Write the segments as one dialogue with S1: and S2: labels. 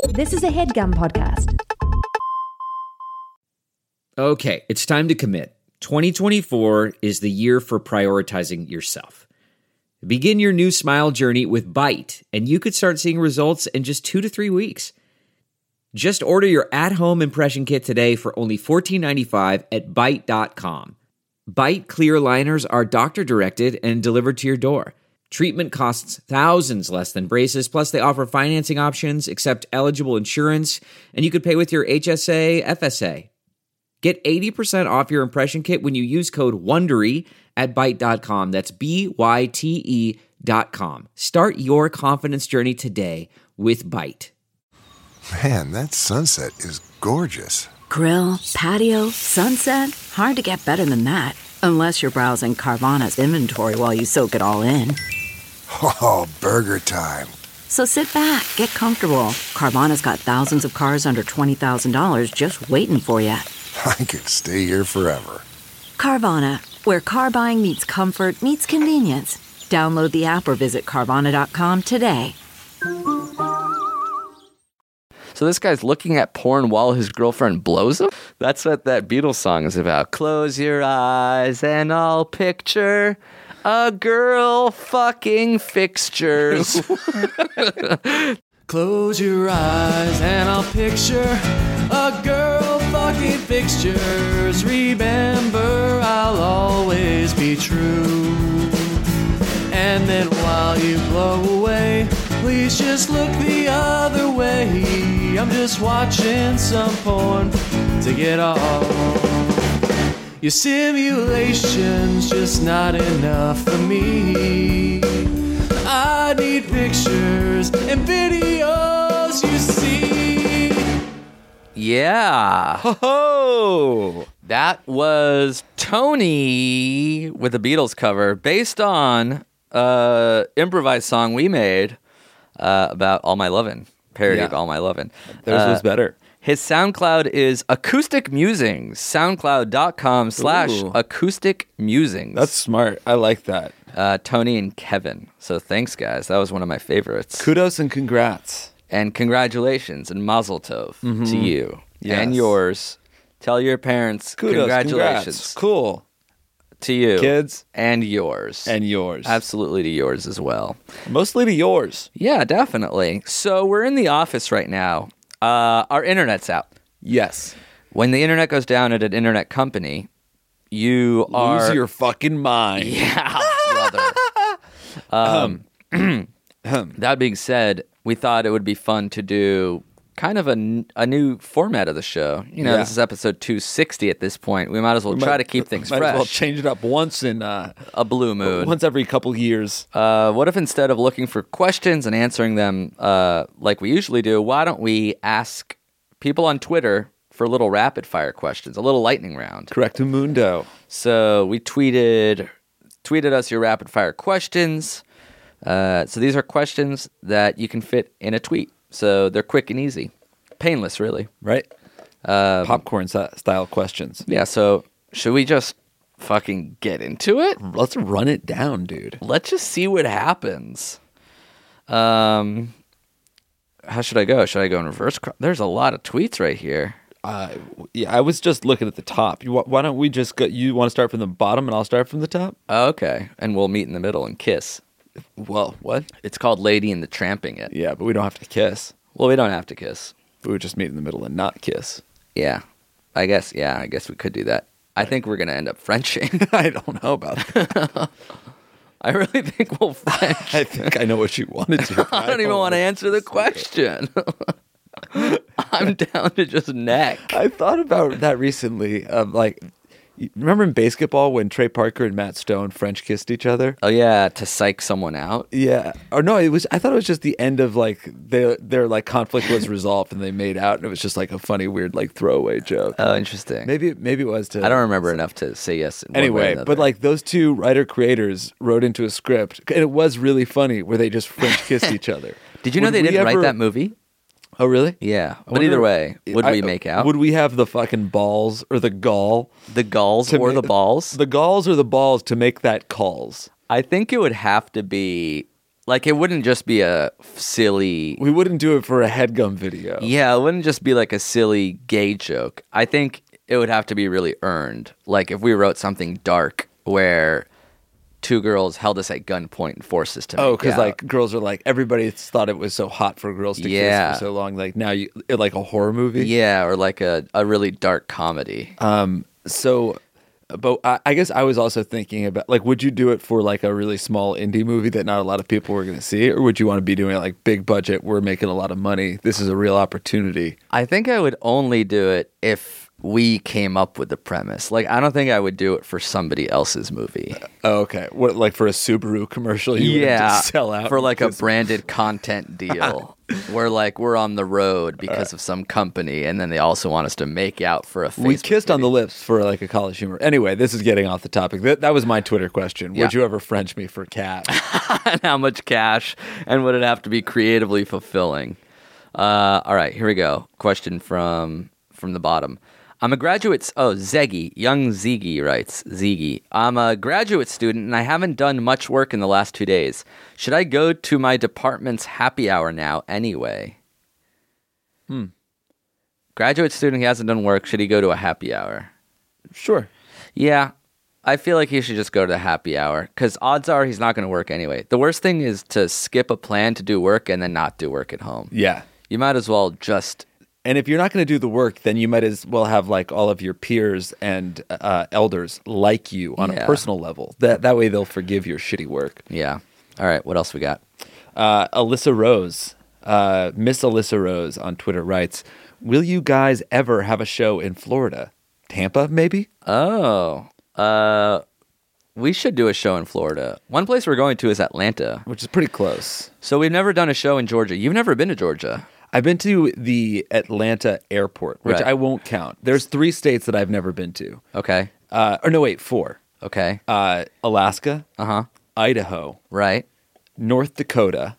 S1: This is a HeadGum podcast.
S2: Okay, it's time to commit. 2024 is the year for prioritizing yourself. Begin your new smile journey with Byte, and you could start seeing results in just 2 to 3 weeks. Just order your at-home impression kit today for only $14.95 at Byte.com. Byte clear liners are doctor-directed and delivered to your door. Treatment costs thousands less than braces, plus they offer financing options, accept eligible insurance, and you could pay with your HSA, FSA. Get 80% off your impression kit when you use code WONDERY at Byte.com. That's BYTE.com. Start your confidence journey today with Byte.
S3: Man, that sunset is gorgeous.
S4: Grill, patio, sunset. Hard to get better than that. Unless you're browsing Carvana's inventory while you soak it all in.
S3: Oh, burger time.
S4: So sit back, get comfortable. Carvana's got thousands of cars under $20,000 just waiting for you.
S3: I could stay here forever.
S4: Carvana, where car buying meets comfort meets convenience. Download the app or visit Carvana.com today.
S5: So this guy's looking at porn while his girlfriend blows him? That's what that Beatles song is about. Close your eyes and I'll picture a girl fucking fixtures. Close your eyes and I'll picture a girl fucking fixtures. Remember, I'll always be true. And then while you blow away, please just look the other way. I'm just watching some porn to get off. Your simulation's just not enough for me. I need pictures and videos, you see. Yeah. Ho-ho! That was Tony with the Beatles cover based on improvised song we made about All My Lovin', parody of All My Lovin'.
S6: Theirs was better.
S5: His SoundCloud is Acoustic Musings, soundcloud.com/Acoustic Musings.
S6: That's smart. I like that.
S5: Tony and Kevin. So thanks, guys. That was one of my favorites.
S6: Kudos and congrats.
S5: And congratulations and mazel tov to you and
S6: Yes.
S5: yours. Tell your parents
S6: Kudos,
S5: congratulations.
S6: congrats. Cool.
S5: To you.
S6: Kids.
S5: And yours.
S6: And yours.
S5: Absolutely to yours as well.
S6: Mostly to yours.
S5: Yeah, definitely. So we're in the office right now. Our internet's out.
S6: Yes.
S5: When the internet goes down at an internet company, you are...
S6: Lose your fucking mind.
S5: Yeah, brother. That being said, we thought it would be fun to do kind of a new format of the show. You know, This is episode 260 at this point. We might as well try to keep things fresh.
S6: Might as well change it up once in
S5: a blue moon.
S6: Once every couple years.
S5: What if instead of looking for questions and answering them like we usually do, why don't we ask people on Twitter for little rapid fire questions, a little lightning round?
S6: Correctamundo.
S5: So we tweeted us your rapid fire questions. So these are questions that you can fit in a tweet. So they're quick and easy. Painless, really.
S6: Right. Popcorn style questions.
S5: Yeah, so should we just fucking get into it?
S6: Let's run it down, dude.
S5: Let's just see what happens. How should I go? Should I go in reverse? There's a lot of tweets right here.
S6: Yeah, I was just looking at the top. Why don't we just go? You want to start from the bottom and I'll start from the top?
S5: Okay, and we'll meet in the middle and kiss.
S6: Well, what?
S5: It's called Lady and the Tramping It.
S6: Yeah, but we don't have to kiss.
S5: Well, we don't have to kiss.
S6: We would just meet in the middle and not kiss.
S5: Yeah, I guess we could do that. I think we're going to end up Frenching.
S6: I don't know about that.
S5: I really think we'll French.
S6: I think I know what you wanted to.
S5: I don't even want to answer the question. I'm down to just neck.
S6: I thought about that recently. Remember in basketball when Trey Parker and Matt Stone French kissed each other?
S5: Oh yeah, to psych someone out.
S6: Yeah, or no, I thought it was just the end of their conflict was resolved and they made out, and it was just like a funny, weird throwaway joke.
S5: Oh, interesting.
S6: Maybe it was to.
S5: I don't remember enough to say yes.
S6: Anyway, but those two writer creators wrote into a script, and it was really funny where they just French kissed each other.
S5: Did you know they didn't write that movie?
S6: Oh, really?
S5: Yeah. But either way, would we make out?
S6: Would we have the fucking balls or the gall?
S5: The galls or the balls?
S6: The galls or the balls to make that calls?
S5: I think it would have to be Like, it wouldn't just be a silly...
S6: We wouldn't do it for a HeadGum video.
S5: Yeah, it wouldn't just be like a silly gay joke. I think it would have to be really earned. Like, if we wrote something dark where two girls held us at gunpoint and forced us to make
S6: Oh, because
S5: out.
S6: like girls are like, everybody thought it was so hot for girls to kiss for so long. Like now you like a horror movie.
S5: Yeah, or like a really dark comedy.
S6: But I guess I was also thinking about, like, would you do it for, like, a really small indie movie that not a lot of people were going to see? Or would you want to be doing it, like, big budget, we're making a lot of money, this is a real opportunity?
S5: I think I would only do it if we came up with the premise. Like, I don't think I would do it for somebody else's movie.
S6: Oh, okay. What, like, for a Subaru commercial, you would just sell out?
S5: For, like, a branded content deal. Where, like, we're on the road because of some company, and then they also want us to make out for a Facebook
S6: We kissed on the
S5: video.
S6: lips for, like, a college humor. Anyway, this is getting off the topic. That was my Twitter question.
S5: Yeah.
S6: Would you ever French me for cash?
S5: And how much cash, and would it have to be creatively fulfilling? All right, here we go. Question from the bottom. I'm a graduate... Zeggy. Young Ziggy writes. Ziggy. I'm a graduate student, and I haven't done much work in the last 2 days. Should I go to my department's happy hour now anyway? Graduate student, he hasn't done work. Should he go to a happy hour?
S6: Sure.
S5: Yeah. I feel like he should just go to the happy hour, because odds are he's not going to work anyway. The worst thing is to skip a plan to do work and then not do work at home.
S6: Yeah.
S5: You might as well just...
S6: And if you're not going to do the work, then you might as well have like all of your peers and elders like you on a personal level. That way they'll forgive your shitty work.
S5: Yeah. All right. What else we got?
S6: Alyssa Rose, Miss Alyssa Rose on Twitter writes, will you guys ever have a show in Florida? Tampa, maybe?
S5: Oh. We should do a show in Florida. One place we're going to is Atlanta.
S6: Which is pretty close.
S5: So we've never done a show in Georgia. You've never been to Georgia.
S6: I've been to the Atlanta airport, which
S5: Right.
S6: I won't count. There's 3 states that I've never been to.
S5: Okay.
S6: 4.
S5: Okay.
S6: Alaska,
S5: Uh-huh.
S6: Idaho,
S5: Right.
S6: North Dakota,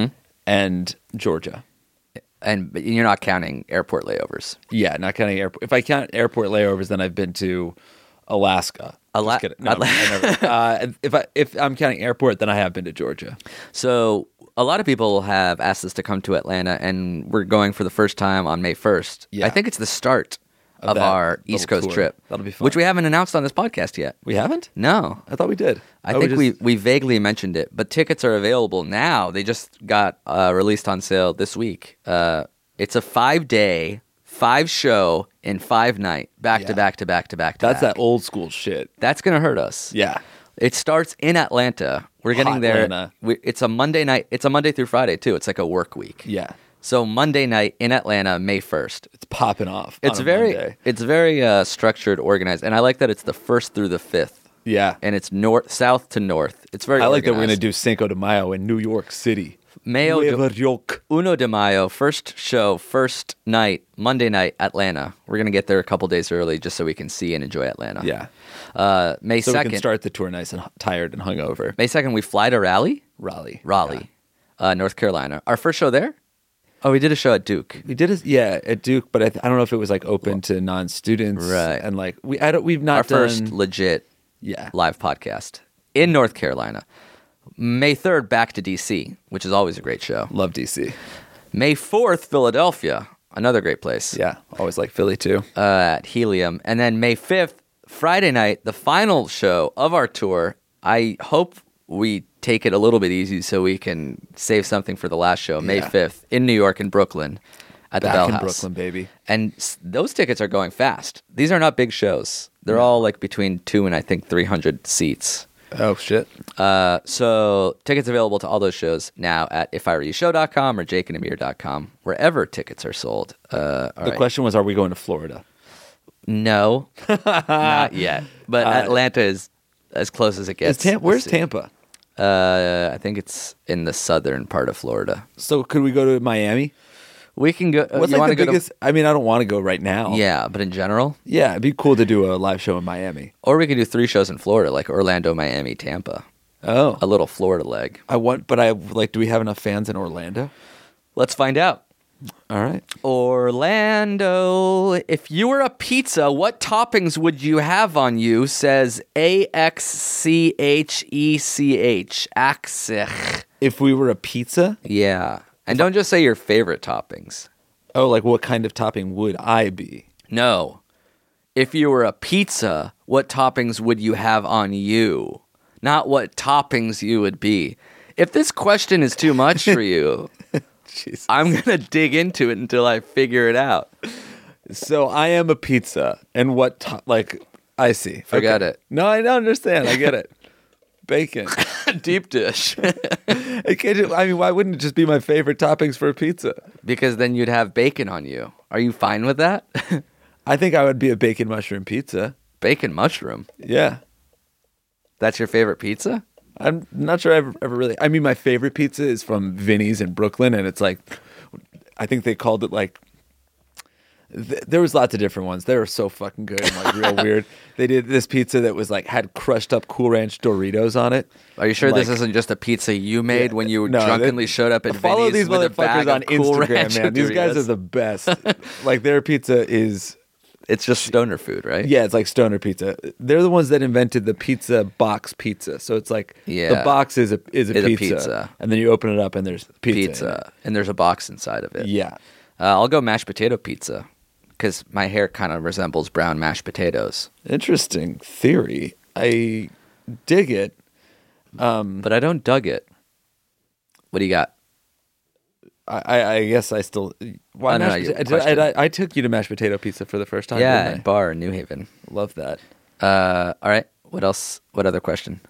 S6: and Georgia.
S5: But you're not counting airport layovers.
S6: Yeah, not counting airport. If I count airport layovers, then I've been to Alaska. Just kidding. No, I never. If I'm counting airport, then I have been to Georgia.
S5: So a lot of people have asked us to come to Atlanta, and we're going for the first time on May 1st.
S6: Yeah.
S5: I think it's the start of
S6: that
S5: our
S6: little
S5: East Coast
S6: tour.
S5: trip.
S6: That'll be fun.
S5: Which we haven't announced on this podcast yet.
S6: We haven't?
S5: No.
S6: I thought we did.
S5: I think we vaguely mentioned it, but tickets are available now. They just got released on sale this week. It's a 5-day, 5-show, and 5-night, back to back to back to back to
S6: That's
S5: back.
S6: that old school shit.
S5: That's going to hurt us.
S6: Yeah.
S5: It starts in Atlanta. We're getting
S6: Hot
S5: there.
S6: Atlanta.
S5: It's a Monday night. It's a Monday through Friday, too. It's like a work week.
S6: Yeah.
S5: So Monday night in Atlanta, May 1st.
S6: It's popping off.
S5: It's
S6: on a
S5: very
S6: Monday.
S5: it's very structured, organized, and I like that it's the 1st through the 5th.
S6: Yeah.
S5: And it's south to north. It's very
S6: I like that we're going to
S5: organized.
S6: do Cinco de Mayo in New York City.
S5: Mayo de-
S6: Nueva York.
S5: Uno de Mayo, first show, first night, Monday night, Atlanta. We're going to get there a couple days early just so we can see and enjoy Atlanta.
S6: Yeah.
S5: May
S6: So
S5: 2nd.
S6: we can start the tour nice and tired and hungover.
S5: May 2nd, we fly to Raleigh,
S6: Raleigh.
S5: North Carolina. Our first show there? Oh, we did a show at Duke.
S6: We did at Duke, but I don't know if it was like open to non-students.
S5: Right.
S6: And like we've not
S5: Our
S6: done
S5: first legit
S6: Yeah.
S5: live podcast in North Carolina. May 3rd, back to D.C., which is always a great show.
S6: Love DC.
S5: May 4th, Philadelphia, another great place.
S6: Yeah. Always like Philly too.
S5: At Helium. And then May 5th, Friday night, the final show of our tour. I hope we take it a little bit easy so we can save something for the last show, May 5th, in New York and Brooklyn at the
S6: Back
S5: Bell
S6: in
S5: House.
S6: Brooklyn, baby.
S5: And those tickets are going fast. These are not big shows. They're all like between 2 and I think 300 seats.
S6: Oh shit.
S5: So tickets available to all those shows now at ifiwereyoushow.com or jakeandamir.com, wherever tickets are sold.
S6: The question was, are we going to Florida?
S5: No, not yet. But Atlanta is as close as it gets.
S6: Where's Tampa?
S5: I think it's in the southern part of Florida.
S6: So could we go to Miami?
S5: We can go.
S6: What's
S5: you
S6: like
S5: want
S6: the
S5: to go
S6: biggest? I mean, I don't want to go right now.
S5: to? Yeah, but in general,
S6: Yeah, it'd be cool to do a live show in Miami.
S5: or we could do 3 shows in Florida, like Orlando, Miami, Tampa.
S6: Oh.
S5: A little Florida leg.
S6: Do we have enough fans in Orlando?
S5: Let's find out.
S6: All right.
S5: Orlando, if you were a pizza, what toppings would you have on you? Says AXCHECH. Axich.
S6: If we were a pizza?
S5: Yeah. And don't just say your favorite toppings.
S6: Oh, like what kind of topping would I be?
S5: No. If you were a pizza, what toppings would you have on you? Not what toppings you would be. If this question is too much for you,
S6: Jesus.
S5: I'm going to dig into it until I figure it out.
S6: So I am a pizza. And what, I see.
S5: Forget it.
S6: No, I don't understand. I get it. Bacon.
S5: Deep dish.
S6: I mean, why wouldn't it just be my favorite toppings for a pizza?
S5: Because then you'd have bacon on you. Are you fine with that?
S6: I think I would be a bacon mushroom pizza.
S5: Bacon mushroom?
S6: Yeah.
S5: That's your favorite pizza?
S6: I'm not sure I've ever really... I mean, my favorite pizza is from Vinny's in Brooklyn, and it's like... I think they called it like... There was lots of different ones. They were so fucking good and like real weird. They did this pizza that was like had crushed up Cool Ranch Doritos on it.
S5: Are you sure this isn't just a pizza you made when you drunkenly showed up at
S6: follow
S5: Vinny's
S6: these
S5: with a bag
S6: motherfuckers on
S5: of Cool
S6: Instagram,
S5: Ranch
S6: man. These guys
S5: Doritos?
S6: are the best. Like their pizza is...
S5: It's just stoner food, right?
S6: Yeah, it's like stoner pizza. They're the ones that invented the pizza box pizza. So it's like the box is a pizza, and then you open it up and there's pizza
S5: and there's a box inside of it.
S6: Yeah.
S5: I'll go mashed potato pizza because my hair kind of resembles brown mashed potatoes.
S6: Interesting theory. I dig it.
S5: But I don't dug it. What do you got?
S6: I guess I still... Why I took you to mashed potato pizza for the first time.
S5: Yeah,
S6: didn't I?
S5: at bar in New Haven.
S6: Love that.
S5: All right. What else? What other question?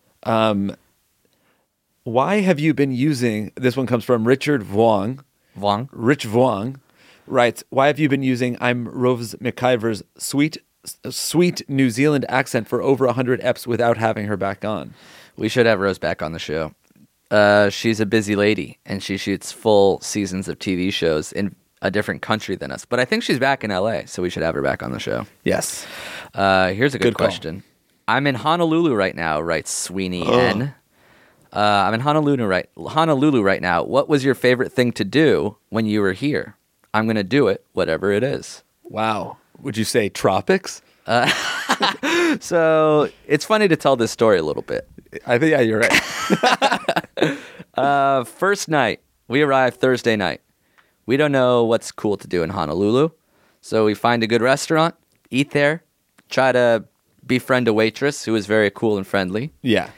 S6: Why have you been using... This one comes from Richard Vuong. Rich Vuong writes, why have you been using I'm Rose McIver's sweet New Zealand accent for over 100 eps without having her back on?
S5: We should have Rose back on the show. She's a busy lady, and she shoots full seasons of TV shows in a different country than us. But I think she's back in L.A., so we should have her back on the show.
S6: Yes.
S5: Here's a good
S6: call.
S5: question. I'm in Honolulu right now, writes Sweeney N. I'm in Honolulu right now. What was your favorite thing to do when you were here? I'm going to do it, whatever it is.
S6: Wow. Would you say tropics?
S5: So it's funny to tell this story a little bit.
S6: I think, yeah, you're right.
S5: First night, we arrive Thursday night. We don't know what's cool to do in Honolulu, so we find a good restaurant, eat there, try to befriend a waitress who is very cool and friendly.
S6: Yeah.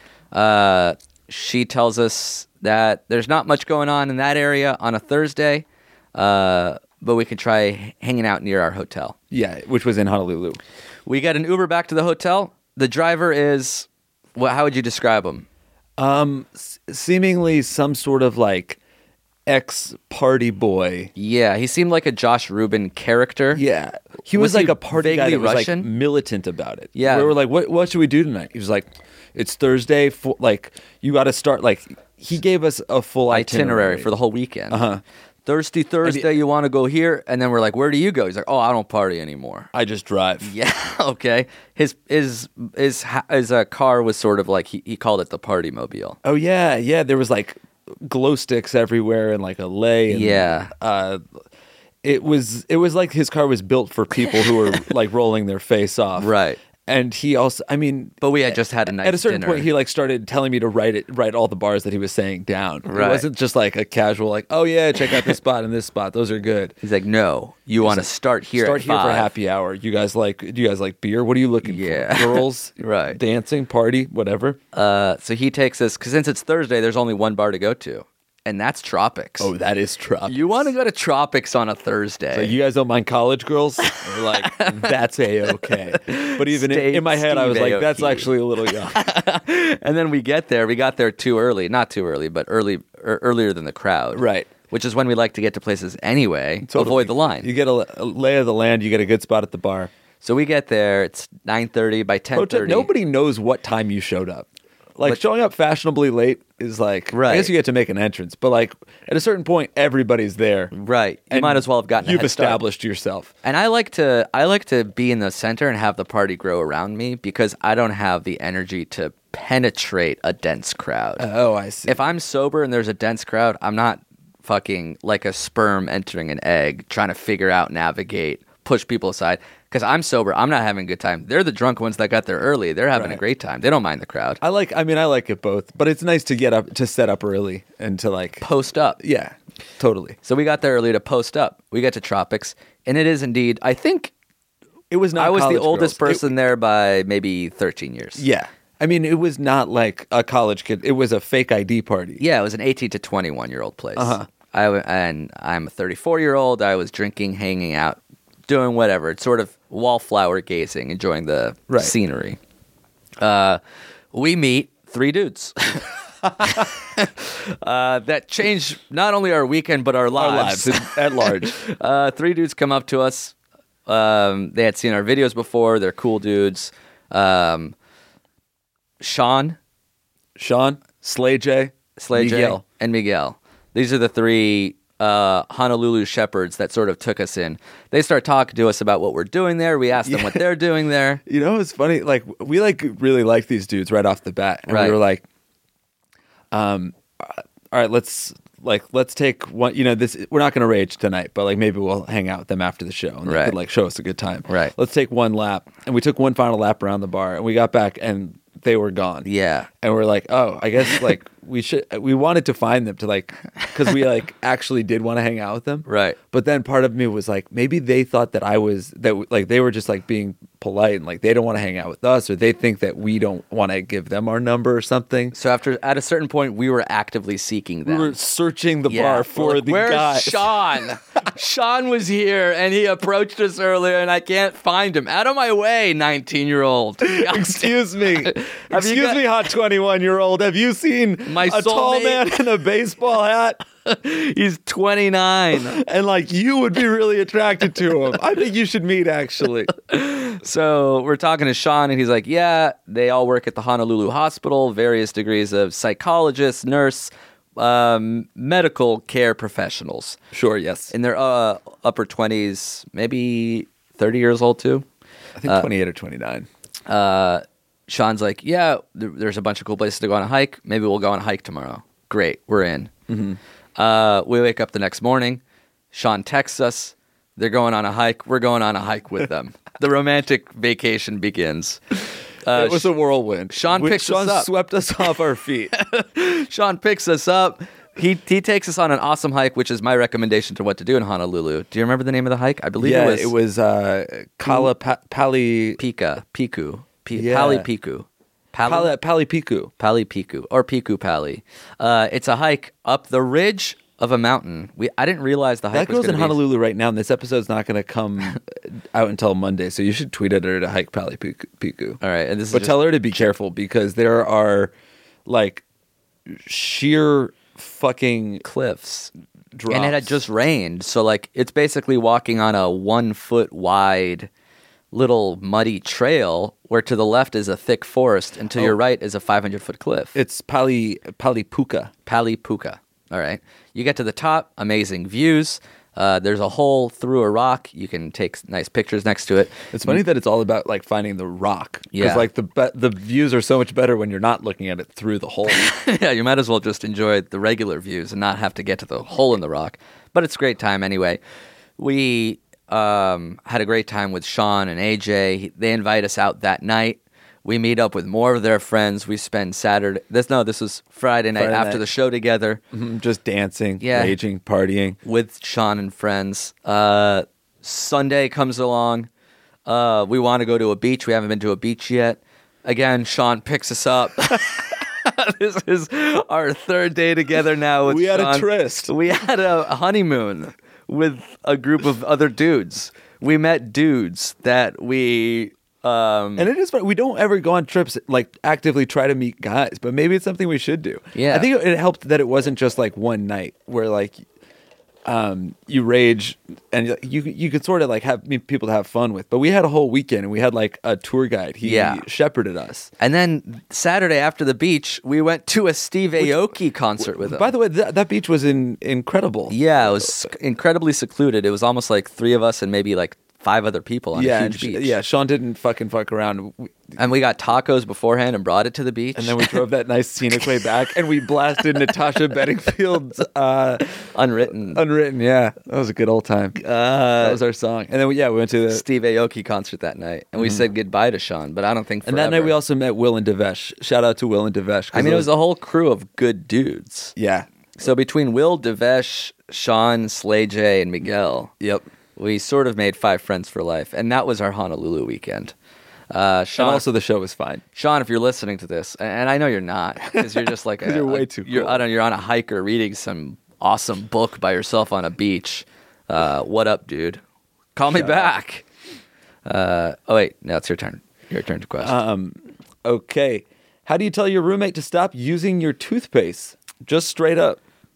S5: She tells us that there's not much going on in that area on a Thursday, but we can try hanging out near our hotel.
S6: Yeah, which was in Honolulu.
S5: We get an Uber back to the hotel. The driver is, how would you describe him?
S6: Seemingly some sort of like ex-party boy.
S5: Yeah, he seemed like a Josh Rubin character.
S6: Yeah. He was like a party guy that was
S5: Russian?
S6: like militant about it.
S5: Yeah.
S6: We were like, what should we do tonight? He was like, it's Thursday. Like, you got to start. Like, he gave us a full itinerary
S5: for the whole weekend.
S6: Uh-huh.
S5: Thursday, you want to go here? And then we're like, where do you go? He's like, oh, I don't party anymore.
S6: I just drive.
S5: Yeah, okay. His car was sort of like, he called it the party mobile.
S6: Oh, yeah. Yeah. There was like glow sticks everywhere and like a lei. And,
S5: yeah.
S6: It was like his car was built for people who were like rolling their face off.
S5: Right.
S6: And he also, I mean,
S5: but we had just had a nice
S6: at a certain
S5: dinner.
S6: point, he like started telling me to write all the bars that he was saying down.
S5: Right.
S6: It wasn't just like a casual, like, oh yeah, check out this spot and this spot; those are good.
S5: He's like, no, you want to start here.
S6: Start
S5: at
S6: here
S5: 5.
S6: for happy hour. Do you guys like beer? What are you looking for? Girls,
S5: right?
S6: Dancing, party, whatever.
S5: So he takes us because since it's Thursday, there's only one bar to go to, and that's Tropics.
S6: Oh, that is Tropics.
S5: You want to go to Tropics on a Thursday?
S6: So you guys don't mind college girls? We're like, that's a-okay. But even in my head, I was like, that's actually a little young.
S5: And then we got there too early. Not too early, but earlier than the crowd.
S6: Right.
S5: Which is when we like to get to places anyway. To avoid the line.
S6: You get a lay of the land. You get a good spot at the bar.
S5: So we get there. It's 9:30. By 10:30.
S6: Nobody knows what time you showed up. Like, showing up fashionably late is like,
S5: right.
S6: I guess you get to make an entrance, but like at a certain point, everybody's there.
S5: Right. You might as well have gotten a head start.
S6: Established yourself.
S5: And I like to be in the center and have the party grow around me because I don't have the energy to penetrate a dense crowd.
S6: Oh, I see.
S5: If I'm sober and there's a dense crowd, I'm not fucking like a sperm entering an egg trying to navigate push people aside. Because I'm sober, I'm not having a good time. They're the drunk ones that got there early. They're having a great time. They don't mind the crowd.
S6: I like it both, but it's nice to get up, to set up early and to like
S5: Post up.
S6: Yeah, totally.
S5: So we got there early to post up. We got to Tropics, and it is indeed, I think
S6: It was not
S5: I was the
S6: college
S5: oldest
S6: girls.
S5: person there by maybe 13 years.
S6: Yeah. I mean, it was not like a college kid. It was a fake ID party.
S5: Yeah, it was an 18 to 21-year-old place.
S6: Uh-huh.
S5: And I'm a 34-year-old. I was drinking, hanging out, doing whatever. It's sort of wallflower gazing, enjoying the scenery. We meet 3 dudes. That changed not only our weekend, but our lives.
S6: At large.
S5: 3 dudes come up to us. They had seen our videos before. They're cool dudes. Sean,
S6: Slay J,
S5: Miguel. And Miguel. These are the 3 Honolulu shepherds that sort of took us in. They start talking to us about what we're doing there. We asked them what they're doing there.
S6: You know, it's funny. Like, we really like these dudes right off the bat, and we were like, all right, let's take one. You know, this we're not going to rage tonight, but like maybe we'll hang out with them after the show and they could like show us a good time.
S5: Right.
S6: Let's take one lap, and we took one final lap around the bar, and we got back and they were gone.
S5: Yeah.
S6: And we're like, oh, I guess like we wanted to find them to like, because we like actually did want to hang out with them.
S5: Right.
S6: But then part of me was like, maybe they thought that like they were just like being polite and like they don't want to hang out with us, or they think that we don't want to give them our number or something.
S5: So at a certain point, we were actively seeking them.
S6: We were searching the bar for the
S5: Where's
S6: guy.
S5: Sean? Sean was here, and he approached us earlier, and I can't find him. Out of my way, 19-year-old.
S6: Excuse me. Excuse me, hot 21-year-old. Have you seen
S5: My
S6: a tall
S5: soulmate?
S6: man in a baseball hat?
S5: He's 29.
S6: And like you would be really attracted to him. I think you should meet actually.
S5: So we're talking to Sean, and he's like, yeah, they all work at the Honolulu hospital, various degrees of psychologist, nurse, medical care professionals.
S6: Sure, yes.
S5: In their upper 20s, maybe 30 years old too.
S6: I think 28 or 29.
S5: Sean's like, yeah, there's a bunch of cool places to go on a hike. Maybe we'll go on a hike tomorrow. Great, we're in. Mm-hmm. We wake up the next morning. Sean texts us. They're going on a hike. We're going on a hike with them. The romantic vacation begins.
S6: It was a whirlwind.
S5: Sean picks us up.
S6: Swept us off our feet.
S5: Sean picks us up. He takes us on an awesome hike, which is my recommendation to what to do in Honolulu. Do you remember the name of the hike? I believe it was
S6: Pali
S5: Piku.
S6: Yeah.
S5: Pali Piku.
S6: Pali Piku.
S5: Pali Piku or Piku Pali. It's a hike up the ridge of a mountain. I didn't realize the hike
S6: That girl's in
S5: be...
S6: Honolulu right now, and this episode's not going to come out until Monday, so you should tweet at her to hike Pali Piku.
S5: All right, and this is
S6: but tell her to be careful because there are like sheer fucking
S5: cliffs.
S6: drops.
S5: And it had just rained, so like it's basically walking on a 1 foot wide little muddy trail where to the left is a thick forest and to your right is a 500-foot cliff.
S6: It's Pali Puka.
S5: Pali Puka. All right. You get to the top, amazing views. There's a hole through a rock. You can take nice pictures next to it.
S6: It's funny that it's all about like finding the rock.
S5: Yeah.
S6: Because like the views are so much better when you're not looking at it through the hole.
S5: Yeah, you might as well just enjoy the regular views and not have to get to the hole in the rock. But it's a great time anyway. We had a great time with Sean and AJ. They invite us out that night. We meet up with more of their friends. We spend Saturday. This was Friday night after the show together.
S6: Mm-hmm, just dancing,
S5: Yeah.
S6: raging, partying.
S5: With Sean and friends. Sunday comes along. We want to go to a beach. We haven't been to a beach yet. Again, Sean picks us up. This is our third day together now with
S6: We had
S5: Sean.
S6: a tryst.
S5: We had a honeymoon with a group of other dudes. We met dudes that we...
S6: And it is fun. We don't ever go on trips like actively try to meet guys, but maybe it's something we should do.
S5: Yeah.
S6: I think it helped that it wasn't just like one night where like you rage and you could sort of like have people to have fun with. But we had a whole weekend and we had like a tour guide. He shepherded us.
S5: And then Saturday after the beach, we went to a Steve Aoki concert with him.
S6: By the way, that beach was incredible.
S5: Yeah, it was incredibly secluded. It was almost like 3 of us and maybe like
S7: 5 other people on a huge beach.
S6: Yeah, Sean didn't fucking fuck around.
S7: And we got tacos beforehand and brought it to the beach.
S6: And then we drove that nice scenic way back, and we blasted Natasha Bedingfield's
S7: Unwritten.
S6: Yeah, that was a good old time. That was our song. And then we went to the
S7: Steve Aoki concert that night, and we said goodbye to Sean, but I don't think forever.
S6: And that night we also met Will and Devesh. Shout out to Will and Devesh.
S7: I mean, it was a whole crew of good dudes.
S6: Yeah.
S7: So between Will, Devesh, Sean, Slay J, and Miguel,
S6: Yep.
S7: we sort of made 5 friends for life, and that was our Honolulu weekend.
S6: And
S7: Sean,
S6: also the show was fine.
S7: Sean, if you're listening to this, and I know you're not, because you're just like
S6: You're way too cool.
S7: I don't know, you're on a hike or reading some awesome book by yourself on a beach. What up, dude? Call me back. Oh wait, now it's your turn. Your turn to question.
S6: Okay. How do you tell your roommate to stop using your toothpaste? Just straight up.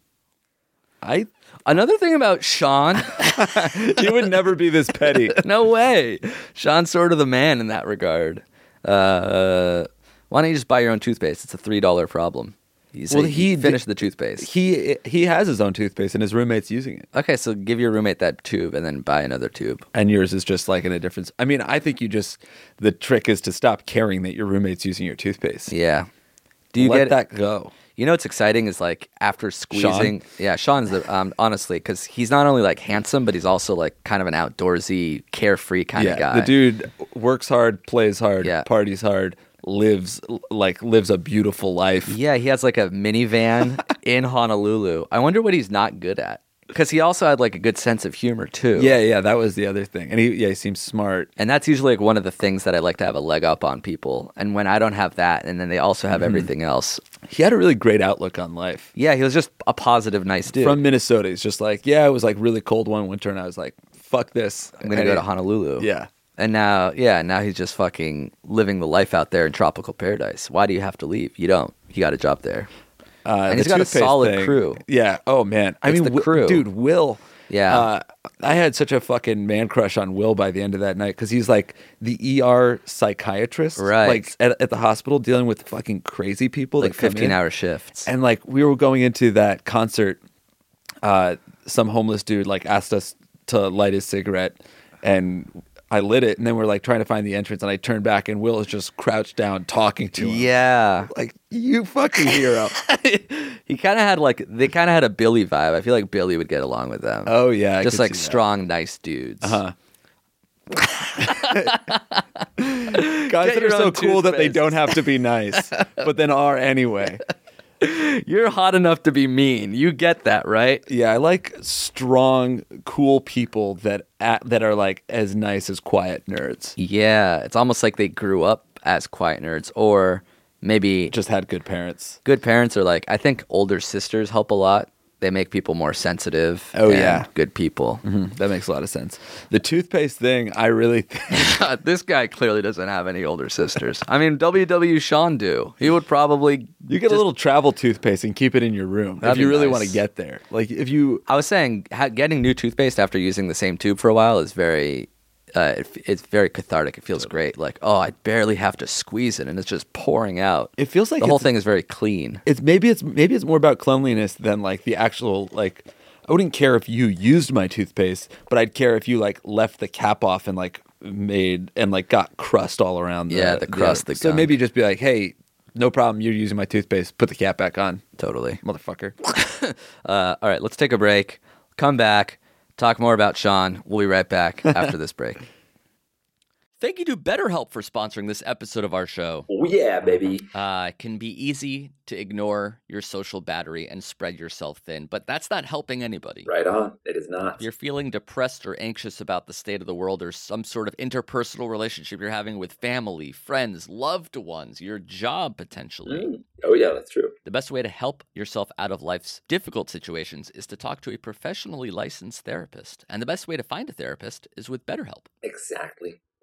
S7: Another thing about Sean,
S6: You would never be this petty.
S7: no way. Sean's sort of the man in that regard. Why don't you just buy your own toothpaste? It's a $3 problem. He finished the toothpaste.
S6: He has his own toothpaste, and his roommate's using it.
S7: Okay, so give your roommate that tube and then buy another tube.
S6: And yours is just like in a difference. I mean, I think the trick is to stop caring that your roommate's using your toothpaste.
S7: Yeah. Do you
S6: Let
S7: get
S6: that go?
S7: You know what's exciting is like after squeezing.
S6: Sean?
S7: Yeah, Sean's honestly, because he's not only like handsome, but he's also like kind of an outdoorsy, carefree kind of guy.
S6: The dude works hard, plays hard,
S7: Yeah.
S6: parties hard, lives a beautiful life.
S7: Yeah, he has like a minivan in Honolulu. I wonder what he's not good at. Because he also had like a good sense of humor too.
S6: Yeah, that was the other thing. And he seems smart.
S7: And that's usually like one of the things that I like to have a leg up on people. And when I don't have that, and then they also have everything else.
S6: He had a really great outlook on life.
S7: Yeah, he was just a positive, nice dude.
S6: From Minnesota. He's just like, it was like really cold one winter, and I was like, fuck this.
S7: I'm going to go to Honolulu.
S6: Yeah.
S7: And now he's just fucking living the life out there in tropical paradise. Why do you have to leave? You don't. You got a job there. And he's got a solid crew.
S6: Yeah. Oh, man. I
S7: It's
S6: mean,
S7: the crew.
S6: Dude, Will.
S7: Yeah.
S6: I had such a fucking man crush on Will by the end of that night because he's like the ER psychiatrist.
S7: Right.
S6: Like at the hospital dealing with fucking crazy people.
S7: Like
S6: that come in.
S7: 15-hour shifts.
S6: And like we were going into that concert, some homeless dude like asked us to light his cigarette, and I lit it, and then we're like trying to find the entrance, and I turned back, and Will is just crouched down talking to him.
S7: Yeah.
S6: Like, you fucking hero.
S7: They kind of had a Billy vibe. I feel like Billy would get along with them.
S6: Oh, yeah. I
S7: Just
S6: could
S7: like
S6: see that.
S7: strong, nice dudes.
S6: Uh-huh. Guys that
S7: your
S6: are so
S7: own
S6: cool that they
S7: toothpaste.
S6: don't have to be nice, but then are anyway.
S7: You're hot enough to be mean. You get that, right?
S6: Yeah, I like strong, cool people that are like as nice as quiet nerds.
S7: Yeah. It's almost like they grew up as quiet nerds, or maybe
S6: Just had good parents.
S7: good parents, or like, I think older sisters help a lot. They make people more sensitive.
S6: Oh,
S7: and
S6: yeah.
S7: good people.
S6: That makes a lot of sense. The toothpaste thing, I really think.
S7: This guy clearly doesn't have any older sisters. I mean, WW Sean do. He would probably.
S6: You get a little travel toothpaste and keep it in your room
S7: That'd
S6: if you
S7: be
S6: really
S7: nice.
S6: want to get there. Like if you,
S7: I was saying, getting new toothpaste after using the same tube for a while is very. It's very cathartic. It feels great. Like, oh, I barely have to squeeze it, and it's just pouring out.
S6: it feels like
S7: The whole
S6: it's-
S7: thing is very clean.
S6: It's maybe it's more about cleanliness than like the actual like. I wouldn't care if you used my toothpaste, but I'd care if you like left the cap off and like made and like got crust all around.
S7: The crust, the
S6: so
S7: gunk.
S6: maybe just be like, hey, no problem. You're using my toothpaste. Put the cap back on,
S7: Totally.
S6: motherfucker.
S7: All right, let's take a break. Come back. Talk more about Sean. We'll be right back after this break. Thank you to BetterHelp for sponsoring this episode of our show.
S8: Oh, yeah, baby.
S7: It can be easy to ignore your social battery and spread yourself thin, but that's not helping anybody.
S8: Right on. It is not.
S7: If you're feeling depressed or anxious about the state of the world, or some sort of interpersonal relationship you're having with family, friends, loved ones, your job potentially,
S8: Oh, yeah, that's true.
S7: the best way to help yourself out of life's difficult situations is to talk to a professionally licensed therapist. And the best way to find a therapist is with BetterHelp.
S8: Exactly.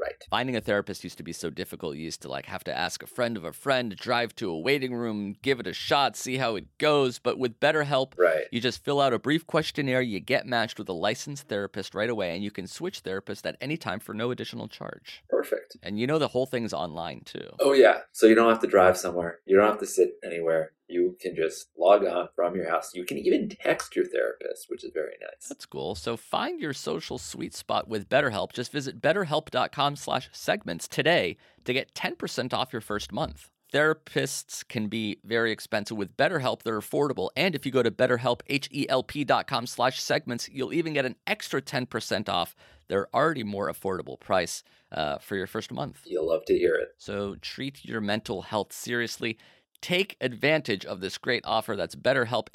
S8: Right.
S7: Finding a therapist used to be so difficult. You used to like have to ask a friend of a friend, drive to a waiting room, give it a shot, see how it goes. But with BetterHelp,
S8: Right.
S7: you just fill out a brief questionnaire, you get matched with a licensed therapist right away, and you can switch therapists at any time for no additional charge.
S8: Perfect.
S7: And you know the whole thing's online too.
S8: Oh, yeah. So you don't have to drive somewhere. You don't have to sit anywhere. You can just log on from your house. You can even text your therapist, which is very nice.
S7: That's cool. So find your social sweet spot with BetterHelp. Just visit betterhelp.com/segments today to get 10% off your first month. Therapists can be very expensive. With BetterHelp, they're affordable. And if you go to BetterHelp, HELP.com/segments, you'll even get an extra 10% off their already more affordable price for your first month.
S8: You'll love to hear it.
S7: So treat your mental health seriously. Take advantage of this great offer. That's BetterHelp,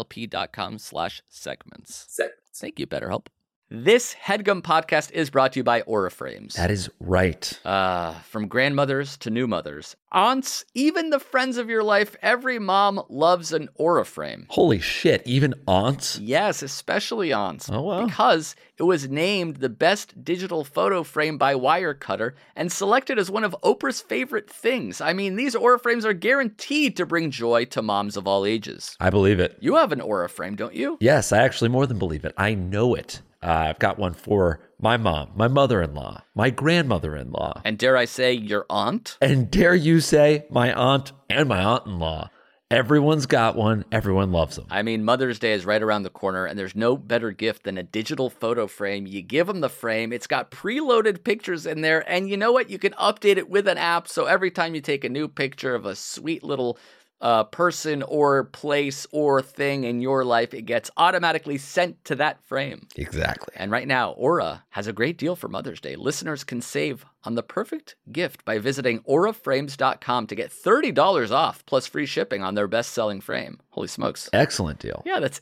S7: HELP.com/segments.
S8: Segments.
S7: Thank you, BetterHelp. This HeadGum podcast is brought to you by Aura Frames.
S9: That is right.
S7: From grandmothers to new mothers, aunts, even the friends of your life, every mom loves an Aura frame.
S9: Holy shit, even aunts?
S7: Yes, especially aunts.
S9: Oh, wow.
S7: Because it was named the best digital photo frame by Wirecutter and selected as one of Oprah's favorite things. I mean, these Aura frames are guaranteed to bring joy to moms of all ages.
S9: I believe it.
S7: You have an Aura frame, don't you?
S9: Yes, I actually more than believe it. I know it. I've got one for my mom, my mother-in-law, my grandmother-in-law.
S7: And dare I say, your aunt?
S9: And dare you say, my aunt and my aunt-in-law. Everyone's got one. Everyone loves them.
S7: I mean, Mother's Day is right around the corner, and there's no better gift than a digital photo frame. You give them the frame. It's got preloaded pictures in there, and you know what? You can update it with an app, so every time you take a new picture of a sweet little person or place or thing in your life, it gets automatically sent to that frame.
S9: Exactly.
S7: And right now, Aura has a great deal for Mother's Day. Listeners can save on the perfect gift by visiting auraframes.com to get $30 off plus free shipping on their best-selling frame. Holy smokes.
S9: Excellent deal.
S7: Yeah, that's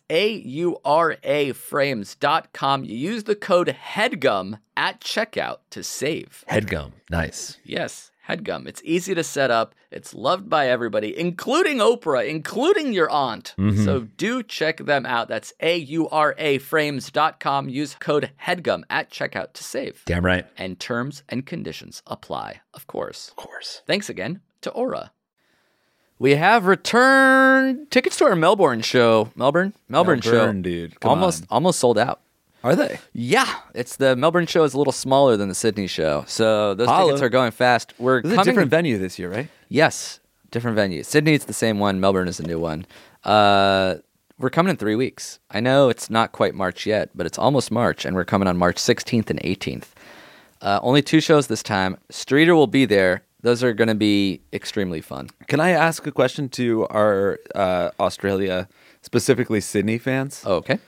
S7: auraframes.com. You use the code HEADGUM at checkout to save.
S9: HeadGum. Nice.
S7: Yes, HeadGum. It's easy to set up. It's loved by everybody, including Oprah, including your aunt. So do check them out. That's auraframes.com. Use code HEADGUM at checkout to save.
S9: Damn right.
S7: And terms and conditions apply, of course.
S9: Of course.
S7: Thanks again to Aura. We have returned tickets to our Melbourne show. Melbourne show.
S6: Dude. Come
S7: Almost sold out.
S6: Are they?
S7: Yeah, it's the Melbourne show is a little smaller than the Sydney show, so those tickets are going fast. We're
S6: This is
S7: coming.
S6: a different venue this year, right?
S7: Yes, different venue. Sydney is the same one. Melbourne is a new one. We're coming in 3 weeks. I know it's not quite March yet, but it's almost March, and we're coming on March 16th and 18th. Only 2 shows this time. Streeter will be there. Those are going to be extremely fun.
S6: Can I ask a question to our Australia, specifically Sydney fans?
S7: Oh, okay.